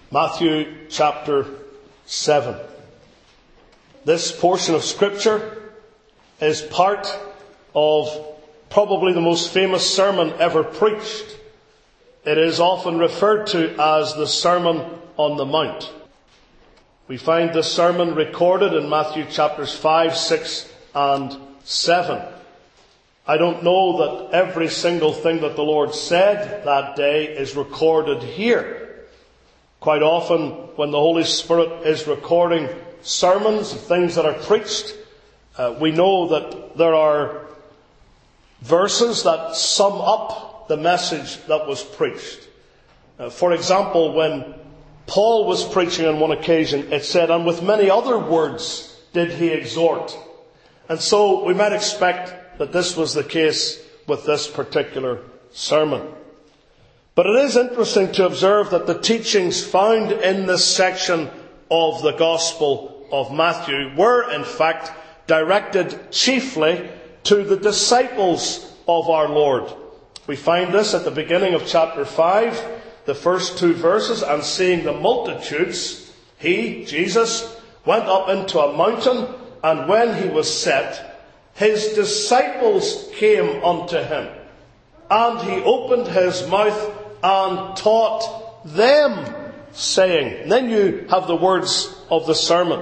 Matthew chapter 7. This portion of Scripture is part of probably the most famous sermon ever preached. It is often referred to as the Sermon on the Mount. We find this sermon recorded in Matthew chapters 5, 6 and 7. I don't know that every single thing that the Lord said that day is recorded here. Quite often when the Holy Spirit is recording sermons, things that are preached, we know that there are verses that sum up the message that was preached. For example, when Paul was preaching on one occasion, it said, "And with many other words did he exhort." And so we might expect that this was the case with this particular sermon. But it is interesting to observe that the teachings found in this section of the Gospel of Matthew were, in fact, directed chiefly to the disciples of our Lord. We find this at the beginning of chapter 5, the first two verses, "And seeing the multitudes, he," Jesus, "went up into a mountain, and when he was set, his disciples came unto him. And he opened his mouth and taught them, saying," and then you have the words of the sermon.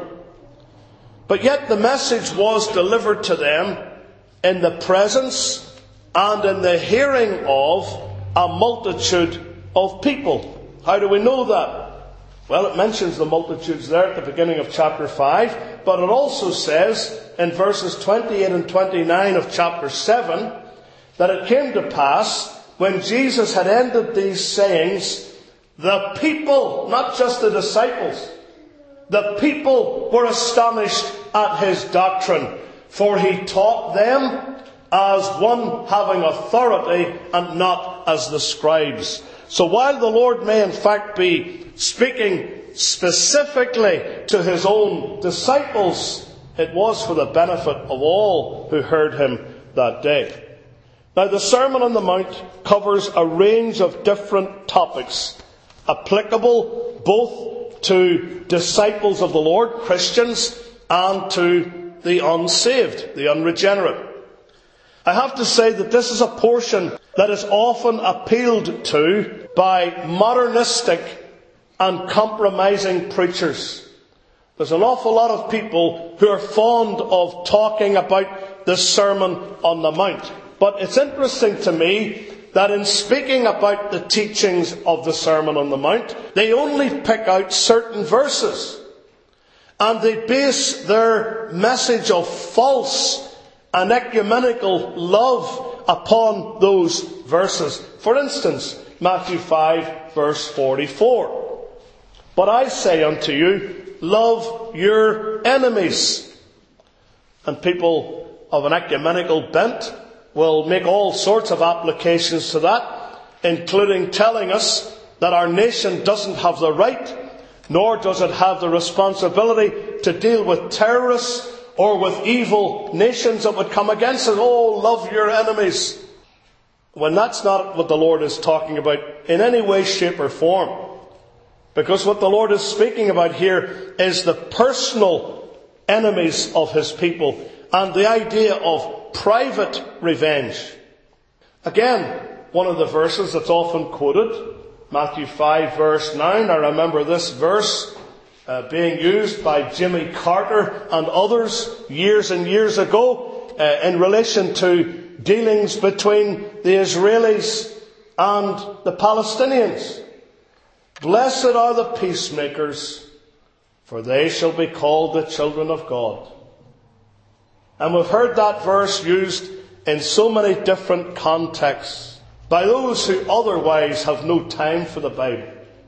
"But yet the message was delivered to them in the presence and in the hearing of a multitude of people." How do we know that? Well, it mentions the multitudes there at the beginning of chapter 5, but it also says in verses 28 and 29 of chapter 7 that it came to pass, when Jesus had ended these sayings, the people, not just the disciples, the people were astonished at his doctrine, for he taught them as one having authority and not as the scribes. So while the Lord may in fact be speaking specifically to his own disciples, it was for the benefit of all who heard him that day. Now, the Sermon on the Mount covers a range of different topics applicable both to disciples of the Lord, Christians, and to the unsaved, the unregenerate. I have to say that this is a portion that is often appealed to by modernistic and compromising preachers. There's an awful lot of people who are fond of talking about the Sermon on the Mount. But it's interesting to me that in speaking about the teachings of the Sermon on the Mount, they only pick out certain verses. And they base their message of false and ecumenical love upon those verses. For instance, Matthew 5, verse 44. "But I say unto you, love your enemies." And people of an ecumenical bent will make all sorts of applications to that, including telling us that our nation doesn't have the right, nor does it have the responsibility to deal with terrorists or with evil nations that would come against us. Oh, love your enemies. When that's not what the Lord is talking about in any way, shape or form. Because what the Lord is speaking about here is the personal enemies of his people and the idea of private revenge. Again, one of the verses that's often quoted, Matthew 5 verse 9. I remember this verse being used by Jimmy Carter and others years and years ago in relation to dealings between the Israelis and the Palestinians. "Blessed are the peacemakers, for they shall be called the children of God." And we've heard that verse used in so many different contexts by those who otherwise have no time for the Bible.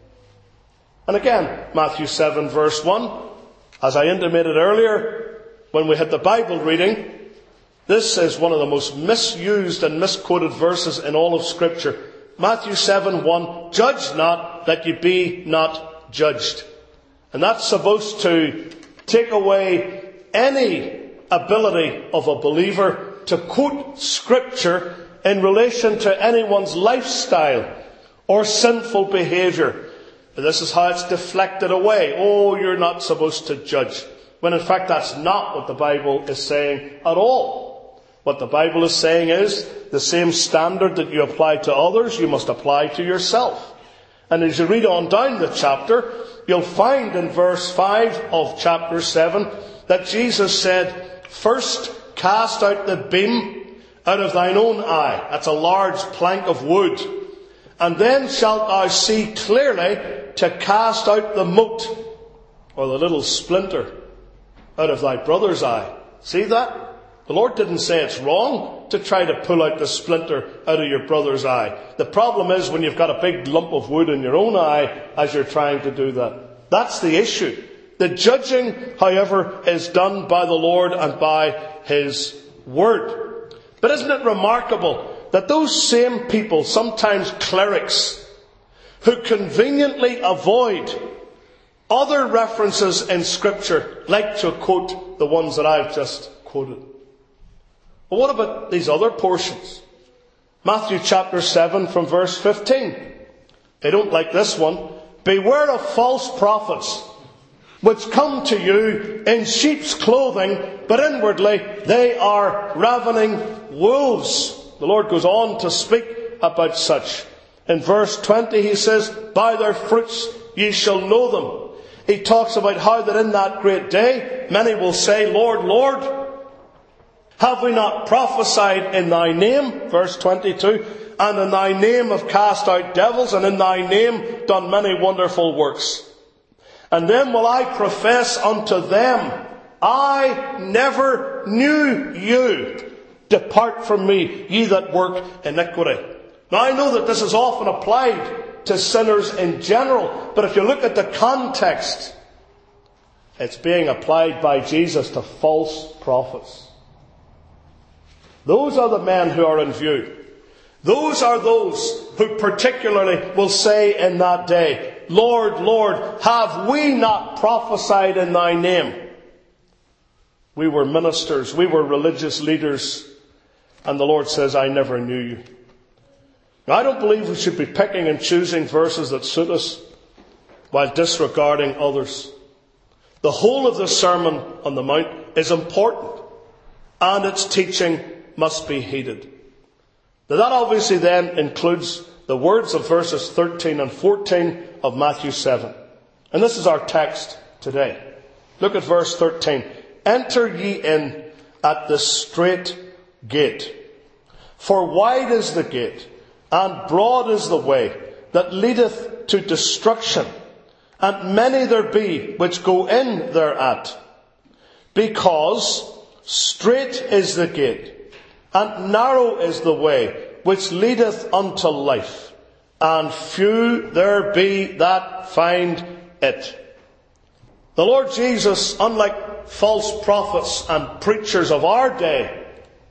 And again, Matthew 7 verse 1, as I intimated earlier when we had the Bible reading, this is one of the most misused and misquoted verses in all of Scripture. Matthew 7:1, "Judge not, that ye be not judged." And that's supposed to take away any ability of a believer to quote Scripture in relation to anyone's lifestyle or sinful behaviour. This is how it's deflected away. Oh, you're not supposed to judge. When in fact that's not what the Bible is saying at all. What the Bible is saying is the same standard that you apply to others, you must apply to yourself. And as you read on down the chapter, you'll find in verse 5 of chapter 7 that Jesus said, first cast out the beam out of thine own eye. That's a large plank of wood. And then shalt thou see clearly to cast out the mote, or the little splinter, out of thy brother's eye. See that? The Lord didn't say it's wrong to try to pull out the splinter out of your brother's eye. The problem is when you've got a big lump of wood in your own eye as you're trying to do that. That's the issue. The judging, however, is done by the Lord and by His Word. But isn't it remarkable that those same people, sometimes clerics, who conveniently avoid other references in Scripture, like to quote the ones that I've just quoted. Well, what about these other portions? Matthew chapter 7 from verse 15. They don't like this one. Beware of false prophets, which come to you in sheep's clothing, but inwardly they are ravening wolves. The Lord goes on to speak about such. In verse 20 he says, by their fruits ye shall know them. He talks about how that in that great day many will say, Lord, Lord, have we not prophesied in thy name? Verse 22. And in thy name have cast out devils, and in thy name done many wonderful works. And then will I profess unto them, I never knew you. Depart from me, ye that work iniquity. Now I know that this is often applied to sinners in general, but if you look at the context, it's being applied by Jesus to false prophets. Those are the men who are in view. Those are those who particularly will say in that day, Lord, Lord, have we not prophesied in thy name? We were ministers, we were religious leaders, and the Lord says, I never knew you. Now, I don't believe we should be picking and choosing verses that suit us while disregarding others. The whole of the Sermon on the Mount is important, and its teaching must be heeded. Now that obviously then includes the words of verses 13 and 14 of Matthew 7. And this is our text today. Look at verse 13. Enter ye in at the strait gate. For wide is the gate, and broad is the way that leadeth to destruction, and many there be which go in thereat. Because strait is the gate, and narrow is the way which leadeth unto life, and few there be that find it. The Lord Jesus, unlike false prophets and preachers of our day,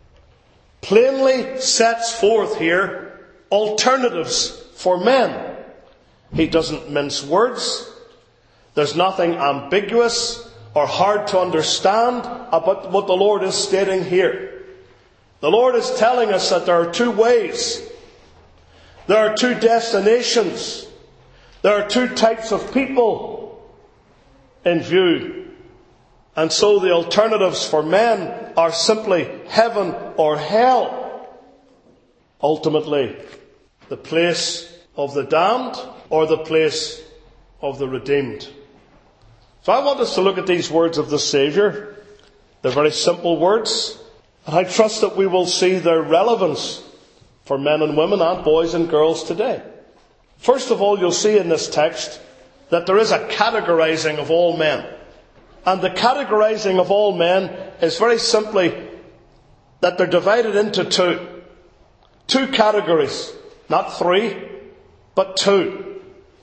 plainly sets forth here alternatives for men. He doesn't mince words. There's nothing ambiguous or hard to understand about what the Lord is stating here. The Lord is telling us that there are two ways. There are two destinations. There are two types of people in view. And so the alternatives for men are simply heaven or hell. Ultimately, the place of the damned or the place of the redeemed. So I want us to look at these words of the Saviour. They're very simple words. And I trust that we will see their relevance for men and women and boys and girls today. First of all, you'll see in this text that there is a categorizing of all men. And the categorizing of all men is very simply that they're divided into two. Two categories. Not three, but two.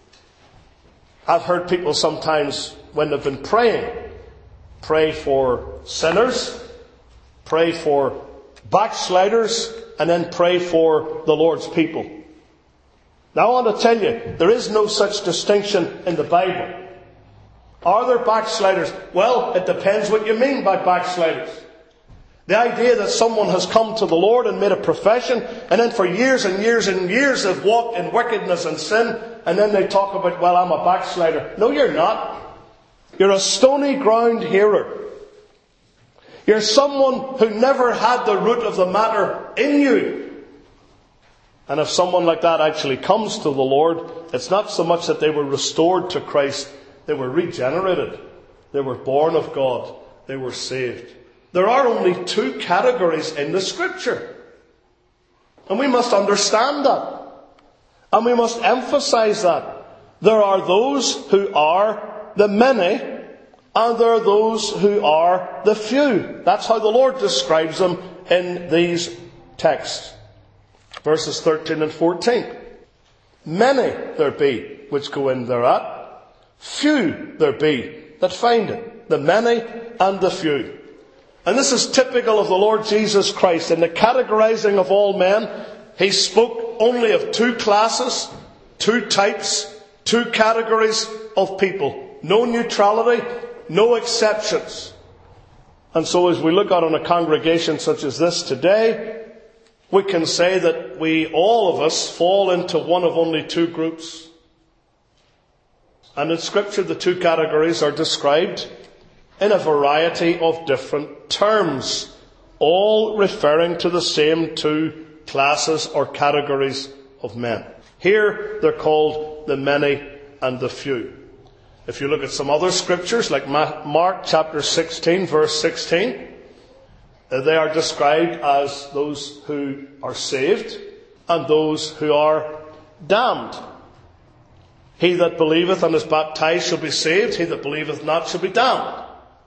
I've heard people sometimes, when they've been praying, pray for sinners, pray for backsliders, and then pray for the Lord's people. Now I want to tell you, there is no such distinction in the Bible. Are there backsliders? Well, it depends what you mean by backsliders. The idea that someone has come to the Lord and made a profession, and then for years and years and years they've walked in wickedness and sin, and then they talk about, well, I'm a backslider. No, you're not. You're a stony ground hearer. You're someone who never had the root of the matter in you. And if someone like that actually comes to the Lord, it's not so much that they were restored to Christ, they were regenerated. They were born of God. They were saved. There are only two categories in the Scripture. And we must understand that. And we must emphasize that. There are those who are the many, and there are those who are the few. That's how the Lord describes them in these texts. Verses 13 and 14. Many there be which go in thereat. Few there be that find it. The many and the few. And this is typical of the Lord Jesus Christ. In the categorizing of all men, he spoke only of two classes, two types, two categories of people. No neutrality, no exceptions. And so as we look out on a congregation such as this today, we can say that we, all of us, fall into one of only two groups. And in Scripture, the two categories are described in a variety of different terms, all referring to the same two classes or categories of men. Here, they're called the many and the few. If you look at some other scriptures, like Mark chapter 16, verse 16, they are described as those who are saved and those who are damned. He that believeth and is baptized shall be saved. He that believeth not shall be damned.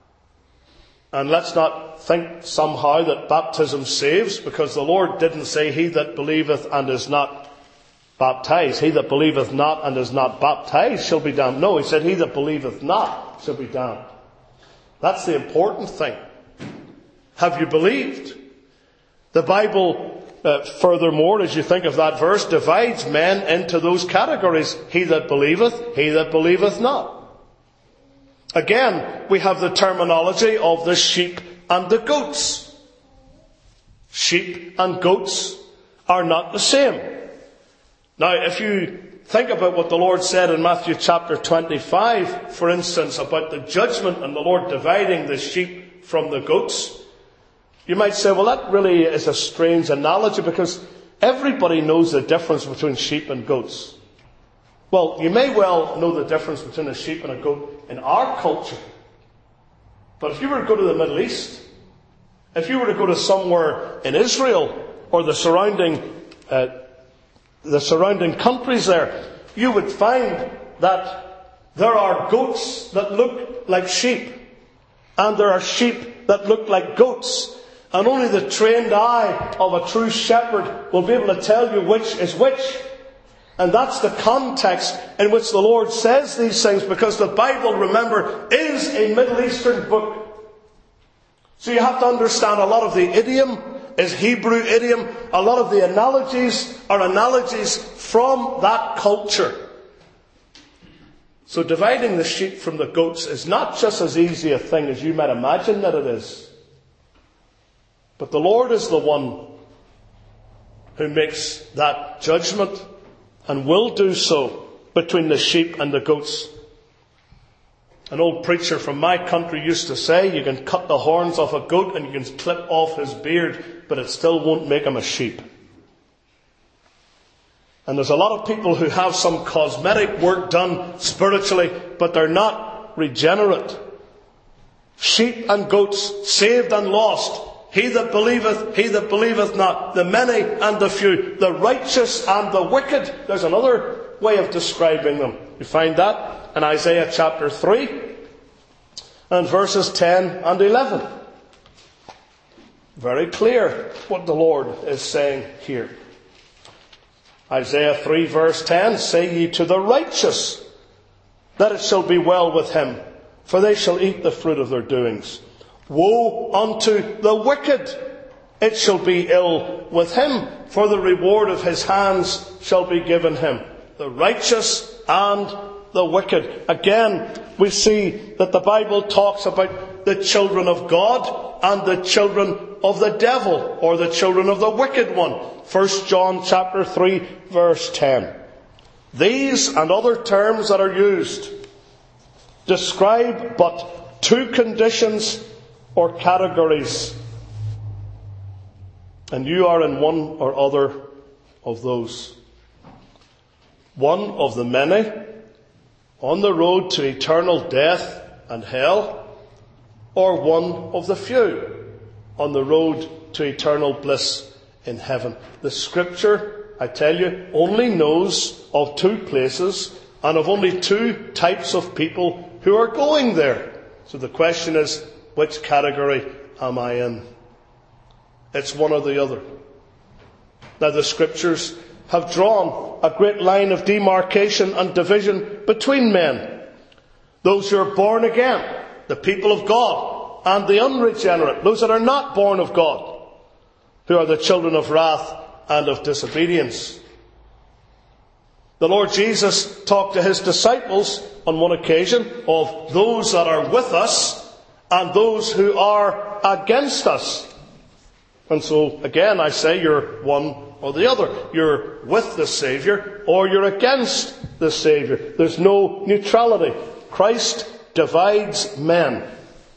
And let's not think somehow that baptism saves, because the Lord didn't say he that believeth and is not baptized. He that believeth not and is not baptized shall be damned. No, he said he that believeth not shall be damned. That's the important thing. Have you believed? The Bible, furthermore, as you think of that verse, divides men into those categories. He that believeth not. Again, we have the terminology of the sheep and the goats. Sheep and goats are not the same. Now, if you think about what the Lord said in Matthew chapter 25, for instance, about the judgment and the Lord dividing the sheep from the goats, you might say, well, that really is a strange analogy, because everybody knows the difference between sheep and goats. Well, you may well know the difference between a sheep and a goat in our culture. But if you were to go to the Middle East, if you were to go to somewhere in Israel or the surrounding countries there, you would find that there are goats that look like sheep, and there are sheep that look like goats. And only the trained eye of a true shepherd will be able to tell you which is which. And that's the context in which the Lord says these things, because the Bible, remember, is a Middle Eastern book. So you have to understand a lot of the idiom is Hebrew idiom. A lot of the analogies are analogies from that culture. So dividing the sheep from the goats is not just as easy a thing as you might imagine that it is. But the Lord is the one who makes that judgment, and will do so, between the sheep and the goats. An old preacher from my country used to say, you can cut the horns off a goat and you can clip off his beard, but it still won't make him a sheep. And there's a lot of people who have some cosmetic work done spiritually, but they're not regenerate. Sheep and goats, saved and lost. He that believeth not, the many and the few, the righteous and the wicked. There's another way of describing them. You find that in Isaiah chapter 3 and verses 10 and 11. Very clear what the Lord is saying here. Isaiah 3 verse 10, say ye to the righteous, that it shall be well with him, for they shall eat the fruit of their doings. Woe unto the wicked, it shall be ill with him, for the reward of his hands shall be given him. The righteous and the wicked. Again, we see that the Bible talks about the children of God and the children of the devil, or the children of the wicked one. 1 John chapter 3 verse 10. These and other terms that are used describe but two conditions or categories, and you are in one or other of those. One of the many on the road to eternal death and hell, or one of the few on the road to eternal bliss in heaven. The Scripture, I tell you, only knows of two places and of only two types of people who are going there. So the question is, which category am I in? It's one or the other. Now the Scriptures have drawn a great line of demarcation and division between men. Those who are born again, the people of God, and the unregenerate, those that are not born of God, who are the children of wrath and of disobedience. The Lord Jesus talked to his disciples on one occasion of those that are with us and those who are against us. And so, again, I say you're one or the other. You're with the Saviour or you're against the Saviour. There's no neutrality. Christ divides men.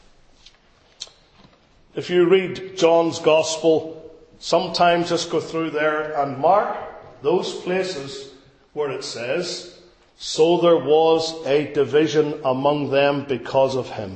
If you read John's Gospel, sometimes just go through there and mark those places where it says, "So there was a division among them because of him."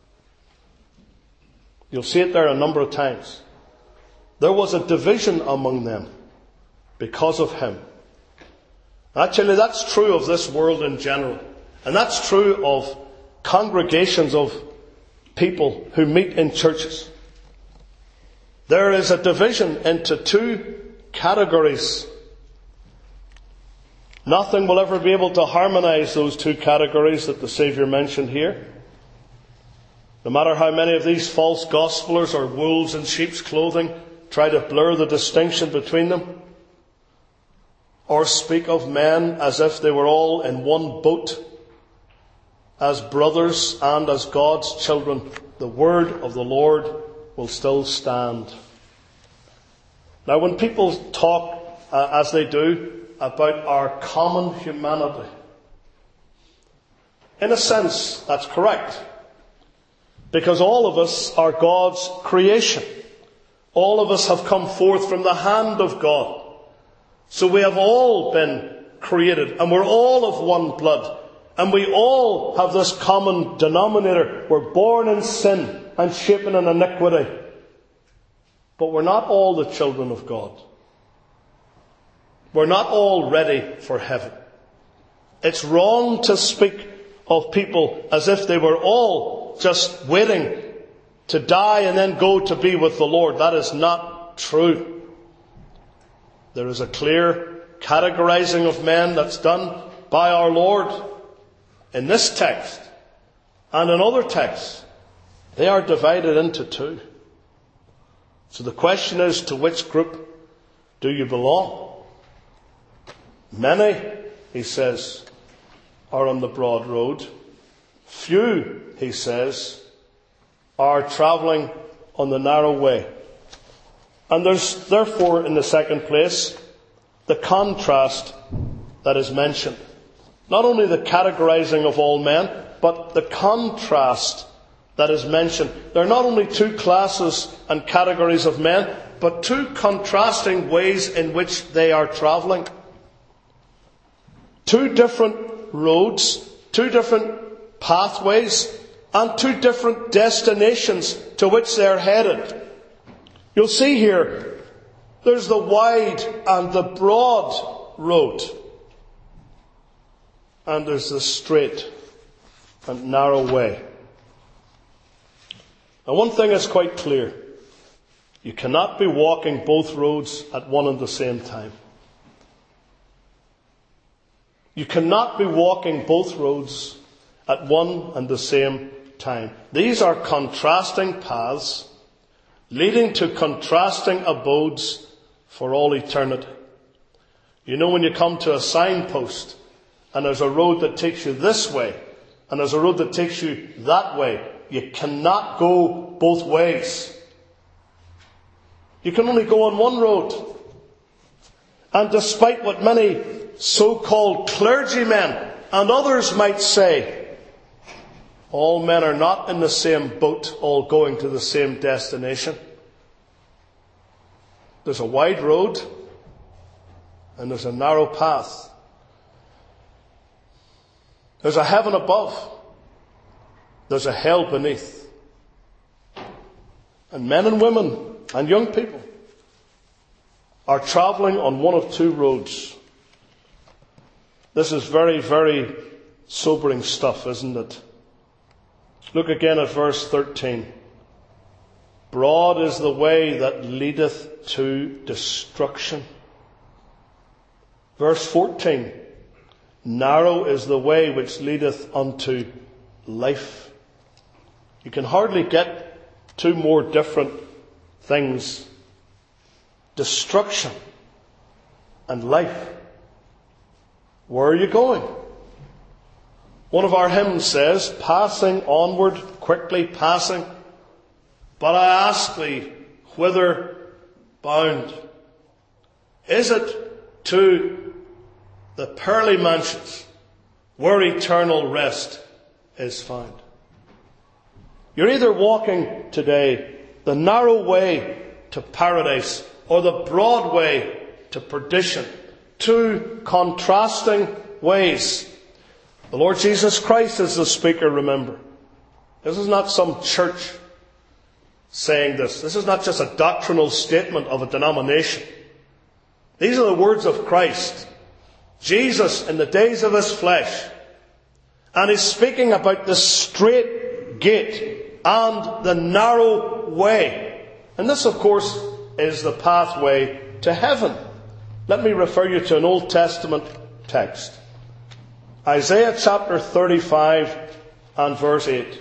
You'll see it there a number of times. There was a division among them because of him. Actually, that's true of this world in general. And that's true of congregations of people who meet in churches. There is a division into two categories. Nothing will ever be able to harmonize those two categories that the Saviour mentioned here. No matter how many of these false gospelers or wolves in sheep's clothing try to blur the distinction between them, or speak of men as if they were all in one boat, as brothers and as God's children, the word of the Lord will still stand. Now, when people talk, as they do, about our common humanity, in a sense, that's correct. Because all of us are God's creation. All of us have come forth from the hand of God. So we have all been created, and we're all of one blood. And we all have this common denominator. We're born in sin and shapen in iniquity. But we're not all the children of God. We're not all ready for heaven. It's wrong to speak of people as if they were all just waiting to die and then go to be with the Lord. That is not true. There is a clear categorizing of men that's done by our Lord in this text and in other texts. They are divided into two. So the question is, to which group do you belong? Many, he says, are on the broad road. Few, he says, are travelling on the narrow way. And there's therefore, in the second place, the contrast that is mentioned. Not only the categorizing of all men, but the contrast that is mentioned. There are not only two classes and categories of men, but two contrasting ways in which they are travelling. Two different roads, two different pathways, and two different destinations to which they are headed. You'll see here, there's the wide and the broad road. And there's the straight and narrow way. Now, one thing is quite clear. You cannot be walking both roads at one and the same time. You cannot be walking both roads at one and the same time. These are contrasting paths leading to contrasting abodes for all eternity. You know, when you come to a signpost and there's a road that takes you this way and there's a road that takes you that way, You cannot go both ways. You can only go on one road. And despite what many so-called clergymen and others might say, all men are not in the same boat, all going to the same destination. There's a wide road and there's a narrow path. There's a heaven above. There's a hell beneath. And men and women and young people are travelling on one of two roads. This is very, very sobering stuff, isn't it? Look again at verse 13. Broad is the way that leadeth to destruction. Verse 14. Narrow is the way which leadeth unto life. You can hardly get two more different things. Destruction and life. Where are you going? One of our hymns says, passing onward, quickly passing, but I ask thee, whither bound? Is it to the pearly mansions where eternal rest is found? You're either walking today the narrow way to paradise or the broad way to perdition. Two contrasting ways. The Lord Jesus Christ is the speaker, remember. This is not some church saying this. This is not just a doctrinal statement of a denomination. These are the words of Christ. Jesus in the days of his flesh. And he's speaking about the straight gate and the narrow way. And this, of course, is the pathway to heaven. Let me refer you to an Old Testament text. Isaiah chapter 35 and verse 8.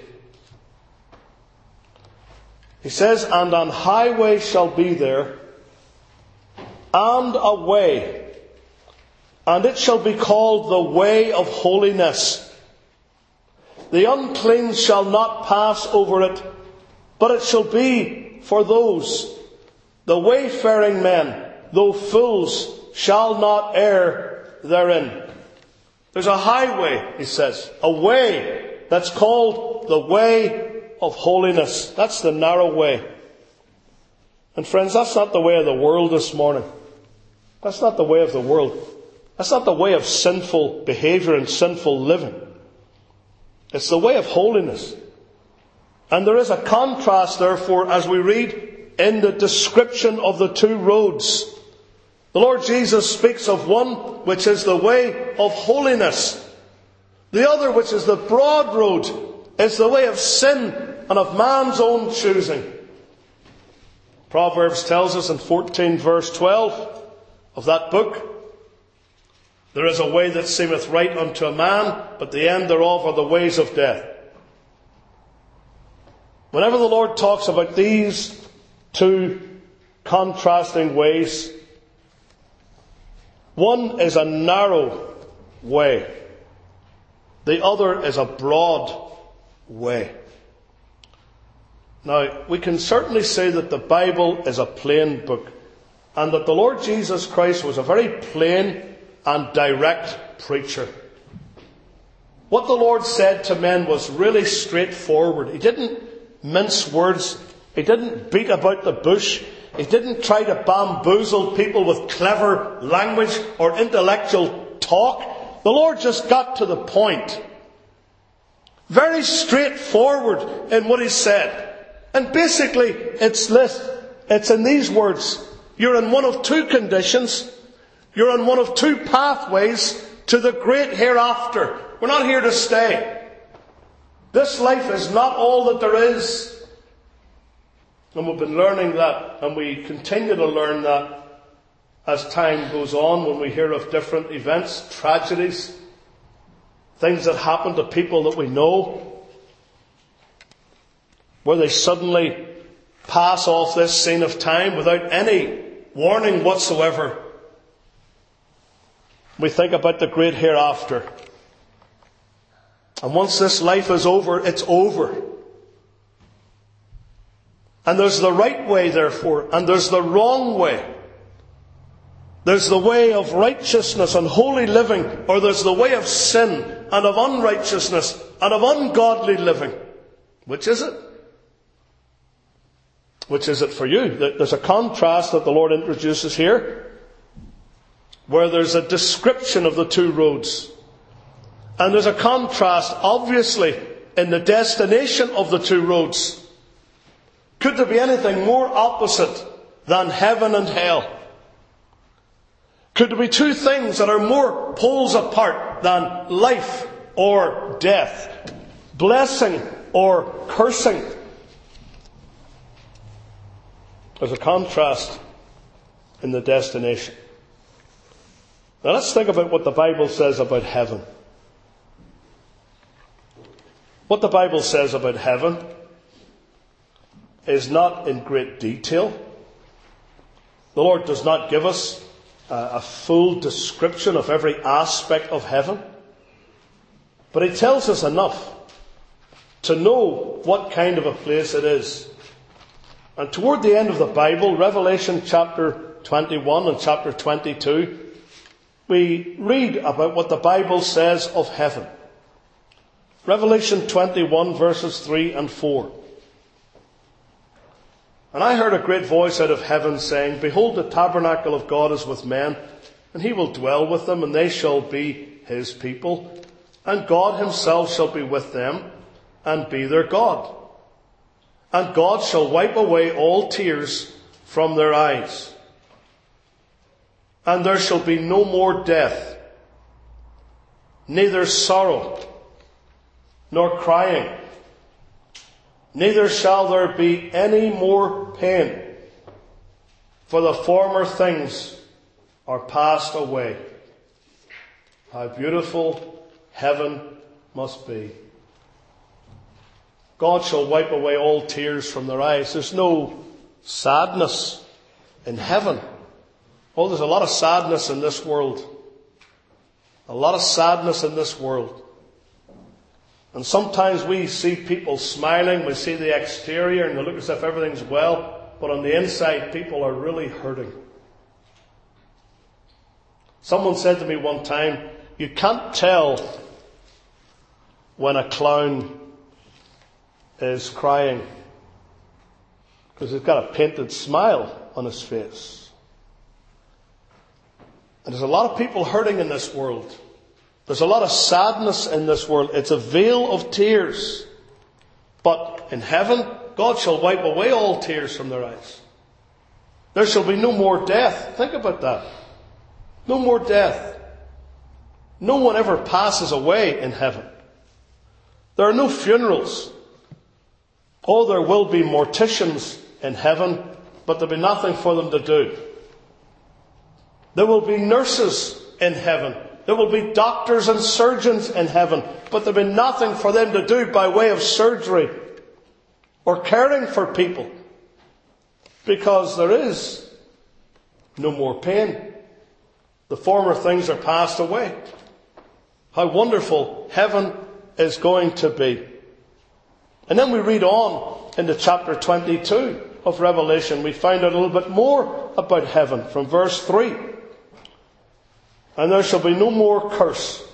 He says, and an highway shall be there, and a way, and it shall be called the way of holiness. The unclean shall not pass over it, but it shall be for those. The wayfaring men, though fools, shall not err therein. There's a highway, he says, a way that's called the way of holiness. That's the narrow way. And friends, that's not the way of the world this morning. That's not the way of the world. That's not the way of sinful behaviour and sinful living. It's the way of holiness. And there is a contrast, therefore, as we read in the description of the two roads. The Lord Jesus speaks of one which is the way of holiness. The other, which is the broad road, is the way of sin and of man's own choosing. Proverbs tells us in 14 verse 12 of that book, there is a way that seemeth right unto a man, but the end thereof are the ways of death. Whenever the Lord talks about these two contrasting ways, one is a narrow way. The other is a broad way. Now, we can certainly say that the Bible is a plain book, and that the Lord Jesus Christ was a very plain and direct preacher. What the Lord said to men was really straightforward. He didn't mince words. He didn't beat about the bush. He didn't try to bamboozle people with clever language or intellectual talk. The Lord just got to the point. Very straightforward in what he said. And basically, it's this. It's in these words. You're in one of two conditions. You're on one of two pathways to the great hereafter. We're not here to stay. This life is not all that there is. And we've been learning that, and we continue to learn that as time goes on, when we hear of different events, tragedies, things that happen to people that we know, where they suddenly pass off this scene of time without any warning whatsoever. We think about the great hereafter. And once this life is over, it's over. And there's the right way, therefore, and there's the wrong way. There's the way of righteousness and holy living, or there's the way of sin and of unrighteousness and of ungodly living. Which is it? Which is it for you? There's a contrast that the Lord introduces here, where there's a description of the two roads. And there's a contrast, obviously, in the destination of the two roads. Could there be anything more opposite than heaven and hell? Could there be two things that are more poles apart than life or death? Blessing or cursing? There's a contrast in the destination. Now let's think about what the Bible says about heaven. What the Bible says about heaven is not in great detail. The Lord does not give us a full description of every aspect of heaven. But He tells us enough to know what kind of a place it is. And toward the end of the Bible, Revelation chapter 21 and chapter 22, we read about what the Bible says of heaven. Revelation 21 verses 3 and 4. And I heard a great voice out of heaven saying, Behold, the tabernacle of God is with men, and He will dwell with them, and they shall be His people. And God Himself shall be with them, and be their God. And God shall wipe away all tears from their eyes. And there shall be no more death, neither sorrow, nor crying. Neither shall there be any more pain, for the former things are passed away. How beautiful heaven must be. God shall wipe away all tears from their eyes. There's no sadness in heaven. Oh, there's a lot of sadness in this world. A lot of sadness in this world. And sometimes we see people smiling, we see the exterior and they look as if everything's well, but on the inside people are really hurting. Someone said to me one time, you can't tell when a clown is crying because he's got a painted smile on his face. And there's a lot of people hurting in this world. There's a lot of sadness in this world. It's a veil of tears. But in heaven, God shall wipe away all tears from their eyes. There shall be no more death. Think about that. No more death. No one ever passes away in heaven. There are no funerals. Oh, there will be morticians in heaven, but there'll be nothing for them to do. There will be nurses in heaven. There will be doctors and surgeons in heaven, but there'll be nothing for them to do by way of surgery or caring for people, because there is no more pain. The former things are passed away. How wonderful heaven is going to be. And then we read on into chapter 22 of Revelation. We find out a little bit more about heaven from verse 3. And there shall be no more curse.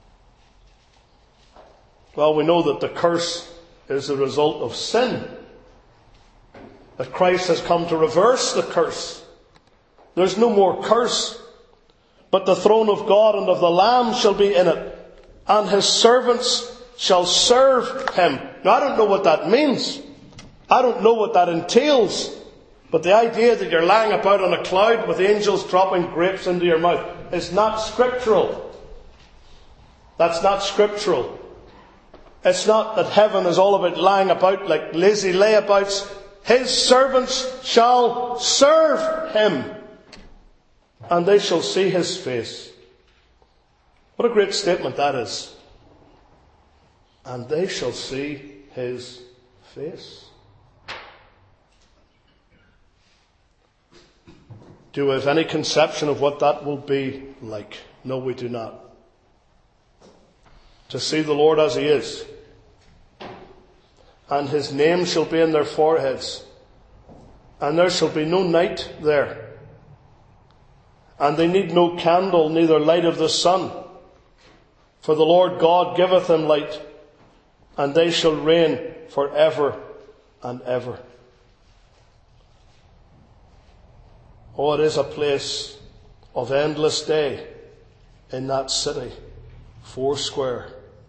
Well, we know that the curse is the result of sin. That Christ has come to reverse the curse. There's no more curse. But the throne of God and of the Lamb shall be in it. And His servants shall serve Him. Now, I don't know what that means. I don't know what that entails. But the idea that you're lying about on a cloud with angels dropping grapes into your mouth is not scriptural. That's not scriptural. It's not that heaven is all about lying about like lazy layabouts. His servants shall serve Him, and they shall see His face. What a great statement that is. And they shall see His face. Do we have any conception of what that will be like? No, we do not. To see the Lord as He is. And His name shall be in their foreheads. and there shall be no night there. And they need no candle, neither light of the sun. For the Lord God giveth them light, and they shall reign for ever and ever. Oh, it is a place of endless day in that city, Foursquare.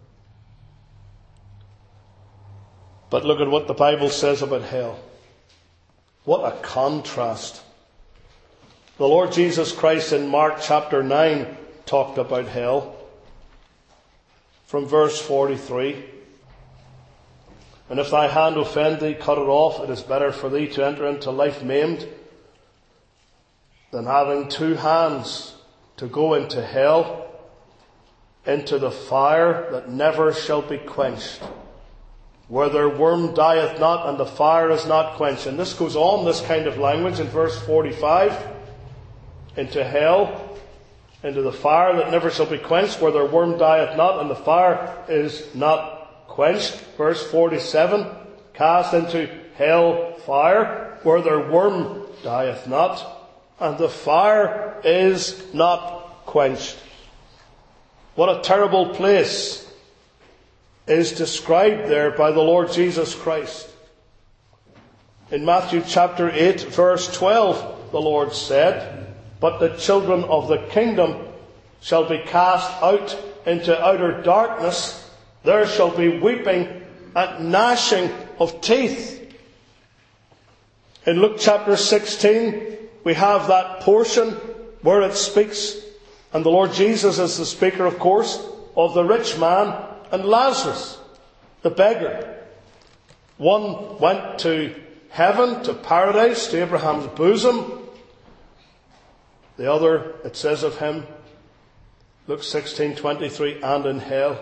But look at what the Bible says about hell. What a contrast. The Lord Jesus Christ in Mark chapter 9 talked about hell. From verse 43. And if thy hand offend thee, cut it off. It is better for thee to enter into life maimed than having two hands to go into hell, into the fire that never shall be quenched, where their worm dieth not and the fire is not quenched. And this goes on, this kind of language, in verse 45. Into hell, into the fire that never shall be quenched, where their worm dieth not and the fire is not quenched. Verse 47, cast into hell fire, where their worm dieth not and the fire is not quenched. What a terrible place is described there by the Lord Jesus Christ. In Matthew chapter 8 verse 12, the Lord said, but the children of the kingdom shall be cast out into outer darkness. There shall be weeping and gnashing of teeth. In Luke chapter 16, we have that portion where it speaks, and the Lord Jesus is the speaker, of course, of the rich man and Lazarus, the beggar. One went to heaven, to paradise, to Abraham's bosom. The other, it says of him, Luke 16:23, and in hell.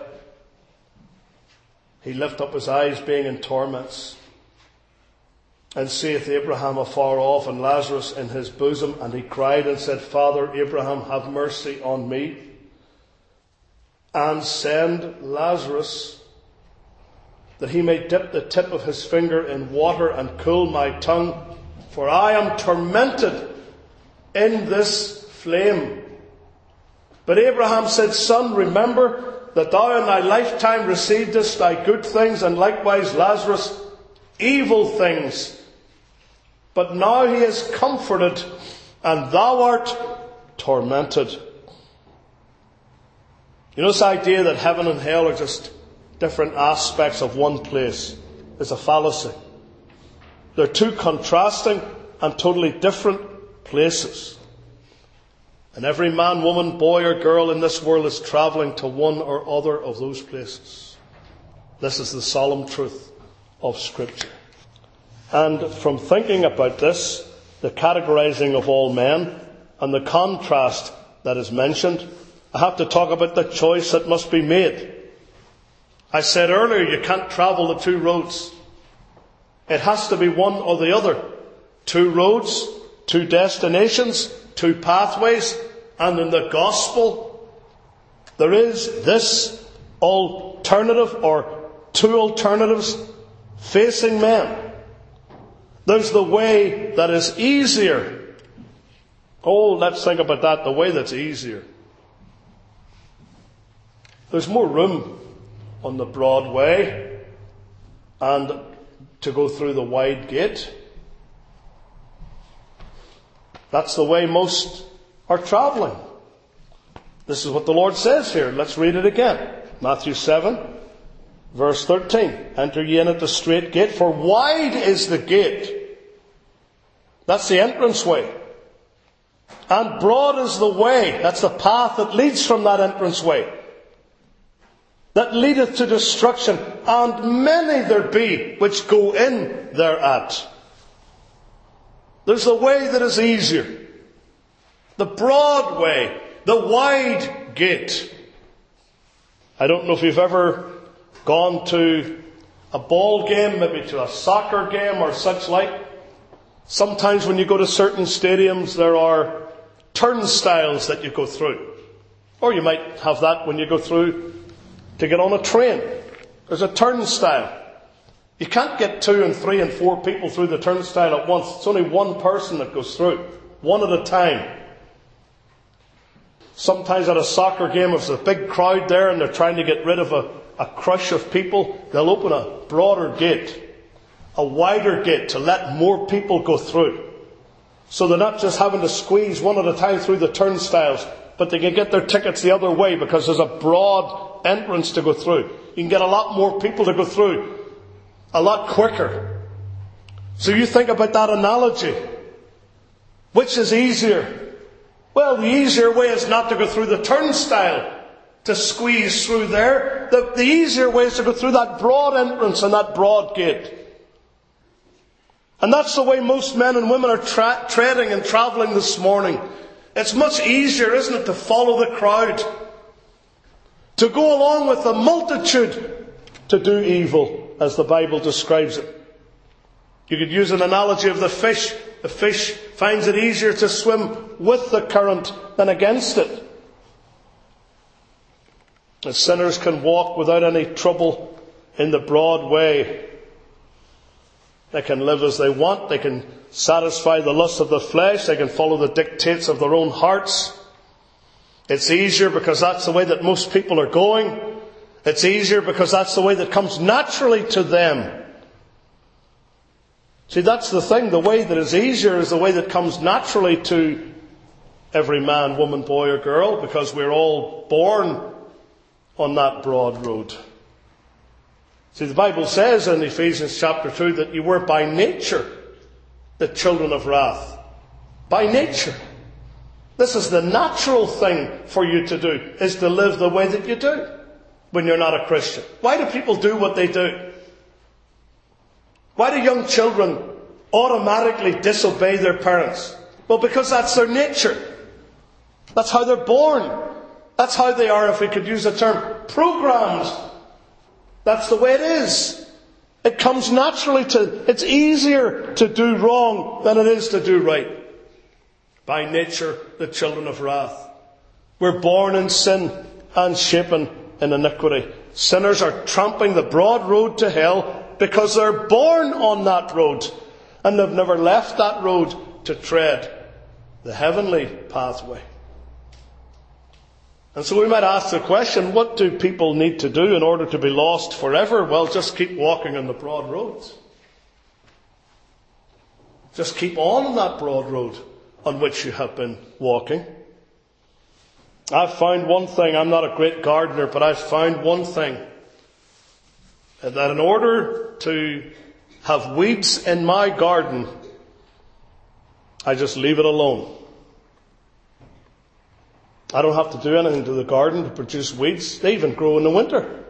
He lift up his eyes, being in torments, and seeth Abraham afar off, and Lazarus in his bosom. And he cried and said, Father Abraham, have mercy on me, and send Lazarus, that he may dip the tip of his finger in water and cool my tongue, for I am tormented in this flame. But Abraham said, Son, remember that thou in thy lifetime receivedest thy good things, and likewise Lazarus evil things. But now he is comforted, and thou art tormented. You know, this idea that heaven and hell are just different aspects of one place is a fallacy. They're two contrasting and totally different places. And every man, woman, boy or girl in this world is travelling to one or other of those places. This is the solemn truth of Scripture. And from thinking about this, the categorizing of all men, and the contrast that is mentioned, I have to talk about the choice that must be made. I said earlier, you can't travel the two roads. It has to be one or the other. Two roads, two destinations, two pathways, and in the gospel, there is this alternative, or two alternatives facing men. There's the way that is easier. Oh, let's think about that, the way that's easier. There's more room on the broad way and to go through the wide gate. That's the way most are travelling. This is what the Lord says here. Let's read it again. Matthew 7, verse 13. Enter ye in at the strait gate, for wide is the gate. That's the entrance way. And broad is the way. That's the path that leads from that entrance way, that leadeth to destruction. And many there be which go in thereat. There's the way that is easier, the broad way, the wide gate. I don't know if you've ever gone to a ball game, maybe to a soccer game or such like. Sometimes when you go to certain stadiums, there are turnstiles that you go through. Or you might have that when you go through to get on a train. There's a turnstile. You can't get 2 and 3 and 4 people through the turnstile at once. It's only one person that goes through, one at a time. Sometimes at a soccer game, if there's a big crowd there and they're trying to get rid of a crush of people, they'll open a broader gate, a wider gate, to let more people go through. So they're not just having to squeeze one at a time through the turnstiles, but they can get their tickets the other way because there's a broad entrance to go through. You can get a lot more people to go through a lot quicker. So you think about that analogy. Which is easier? Well, the easier way is not to go through the turnstile, to squeeze through there. The easier way is to go through that broad entrance and that broad gate. And that's the way most men and women are treading and travelling this morning. It's much easier, isn't it, to follow the crowd, to go along with the multitude, to do evil, as the Bible describes it. You could use an analogy of the fish. The fish finds it easier to swim with the current than against it. The sinners can walk without any trouble in the broad way. They can live as they want. They can satisfy the lust of the flesh. They can follow the dictates of their own hearts. It's easier because that's the way that most people are going. It's easier because that's the way that comes naturally to them. See, that's the thing. The way that is easier is the way that comes naturally to every man, woman, boy or girl, because we're all born on that broad road. See, the Bible says in Ephesians chapter 2 that you were by nature the children of wrath. By nature. This is the natural thing for you to do, is to live the way that you do when you're not a Christian. Why do people do what they do? Why do young children automatically disobey their parents? Well, because that's their nature. That's how they're born. That's how they are, if we could use the term, programmed. That's the way it is. It comes naturally it's easier to do wrong than it is to do right. By nature, the children of wrath. We're born in sin and shapen in iniquity. Sinners are tramping the broad road to hell because they're born on that road and they've never left that road to tread the heavenly pathway. And so we might ask the question, what do people need to do in order to be lost forever? Well, just keep walking on the broad roads. Just keep on that broad road on which you have been walking. I've found one thing. I'm not a great gardener, but I've found one thing. That in order to have weeds in my garden, I just leave it alone. I don't have to do anything to the garden to produce weeds. They even grow in the winter.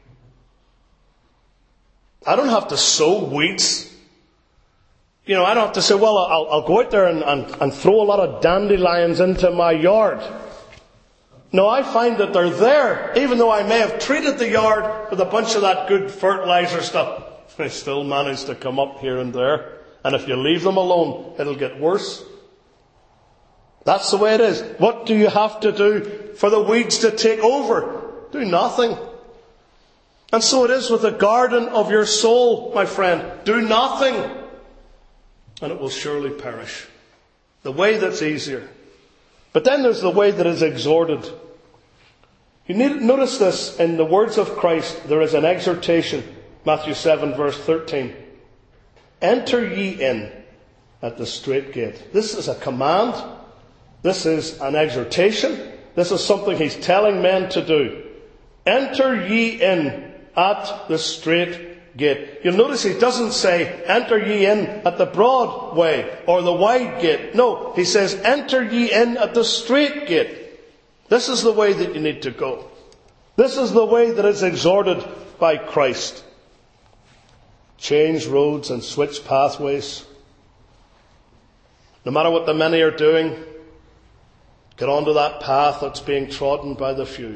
I don't have to sow weeds. I don't have to say, well, I'll go out there and throw a lot of dandelions into my yard. No, I find that they're there, even though I may have treated the yard with a bunch of that good fertilizer stuff. They still manage to come up here and there. And if you leave them alone, it'll get worse. That's the way it is. What do you have to do for the weeds to take over? Do nothing. And so it is with the garden of your soul, my friend. Do nothing, and it will surely perish. The way that's easier. But then there's the way that is exhorted. You need to notice this in the words of Christ. There is an exhortation. Matthew 7 verse 13. Enter ye in at the strait gate. This is a command. This is an exhortation. This is something he's telling men to do. Enter ye in at the strait gate. You'll notice he doesn't say, enter ye in at the broad way or the wide gate. No, he says, enter ye in at the strait gate. This is the way that you need to go. This is the way that is exhorted by Christ. Change roads and switch pathways. No matter what the many are doing, get onto that path that's being trodden by the few.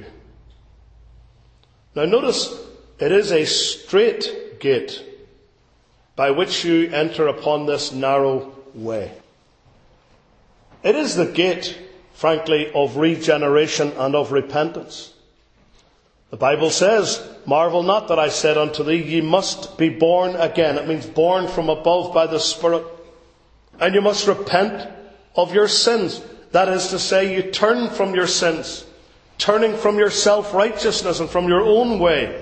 Now notice, it is a straight gate by which you enter upon this narrow way. It is the gate, frankly, of regeneration and of repentance. The Bible says marvel not that I said unto thee, ye must be born again. It means born from above by the Spirit. And you must repent of your sins. That is to say, you turn from your sins, turning from your self-righteousness and from your own way,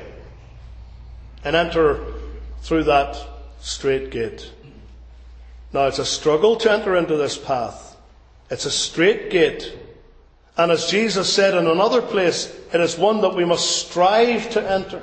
and enter through that straight gate. Now, it's a struggle to enter into this path. It's a straight gate. And as Jesus said in another place, it is one that we must strive to enter.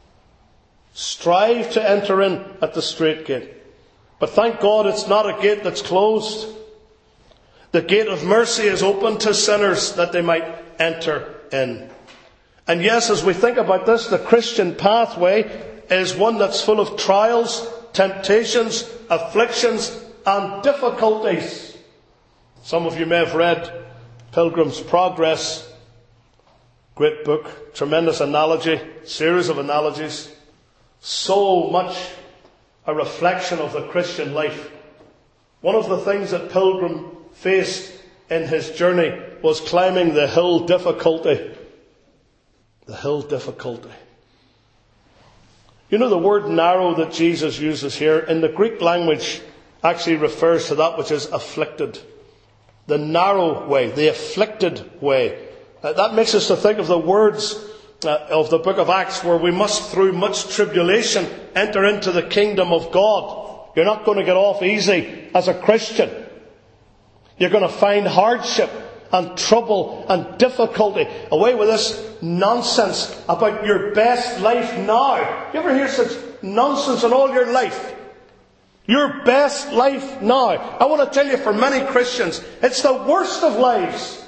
Strive to enter in at the straight gate. But thank God it's not a gate that's closed. The gate of mercy is open to sinners that they might enter in. And yes, as we think about this, the Christian pathway is one that's full of trials, temptations, afflictions, and difficulties. Some of you may have read Pilgrim's Progress. Great book, tremendous analogy, series of analogies. So much a reflection of the Christian life. One of the things that Pilgrim faced in his journey was climbing the hill difficulty. The hill difficulty. You know, the word narrow that Jesus uses here in the Greek language actually refers to that which is afflicted. The narrow way, the afflicted way. That makes us to think of the words of the book of Acts, where we must through much tribulation enter into the kingdom of God. You're not going to get off easy as a Christian. You're going to find hardship and trouble and difficulty. Away with this nonsense about your best life now. You ever hear such nonsense in all your life? Your best life now. I want to tell you, for many Christians, it's the worst of lives.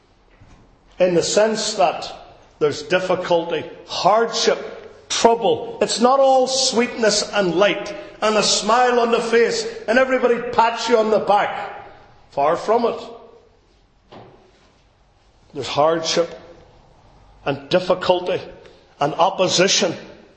In the sense that there's difficulty, hardship, trouble. It's not all sweetness and light and a smile on the face and everybody pats you on the back. Far from it. There's hardship and difficulty and opposition.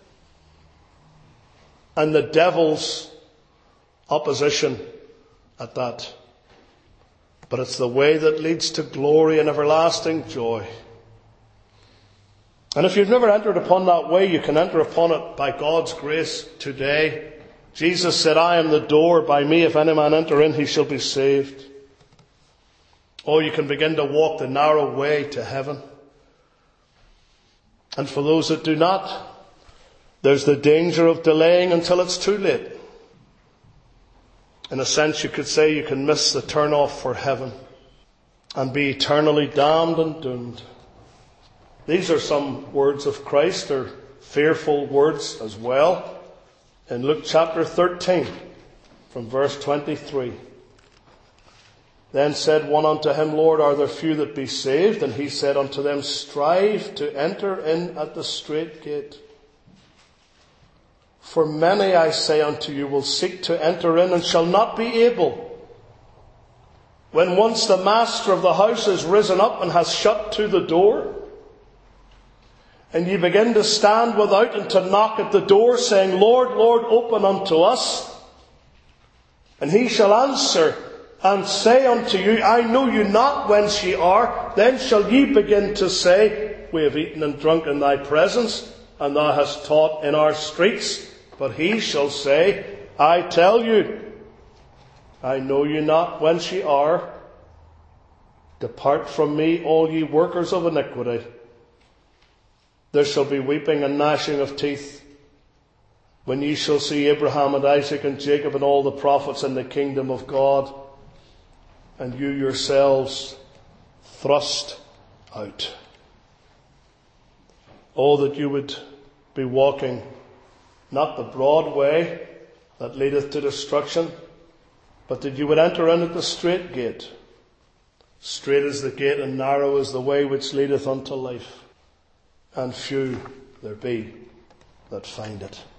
And the devil's opposition at that. But it's the way that leads to glory and everlasting joy. And if you've never entered upon that way, you can enter upon it by God's grace today. Jesus said, I am the door. By me, if any man enter in, he shall be saved. Or you can begin to walk the narrow way to heaven. And for those that do not, there's the danger of delaying until it's too late. In a sense, you could say you can miss the turn-off for heaven and be eternally damned and doomed. These are some words of Christ. They're fearful words as well. In Luke chapter 13, from verse 23. Then said one unto him, Lord, are there few that be saved? And he said unto them, strive to enter in at the strait gate. For many, I say unto you, will seek to enter in and shall not be able. When once the master of the house is risen up and has shut to the door, and ye begin to stand without and to knock at the door, saying, Lord, Lord, open unto us. And he shall answer and say unto you, I know you not whence ye are. Then shall ye begin to say, we have eaten and drunk in thy presence, and thou hast taught in our streets. But he shall say, I tell you, I know you not whence ye are. Depart from me, all ye workers of iniquity. There shall be weeping and gnashing of teeth, when ye shall see Abraham and Isaac and Jacob and all the prophets in the kingdom of God, and you yourselves thrust out. Oh, that you would be walking not the broad way that leadeth to destruction, but that you would enter in at the strait gate. Strait is the gate and narrow is the way which leadeth unto life, and few there be that find it.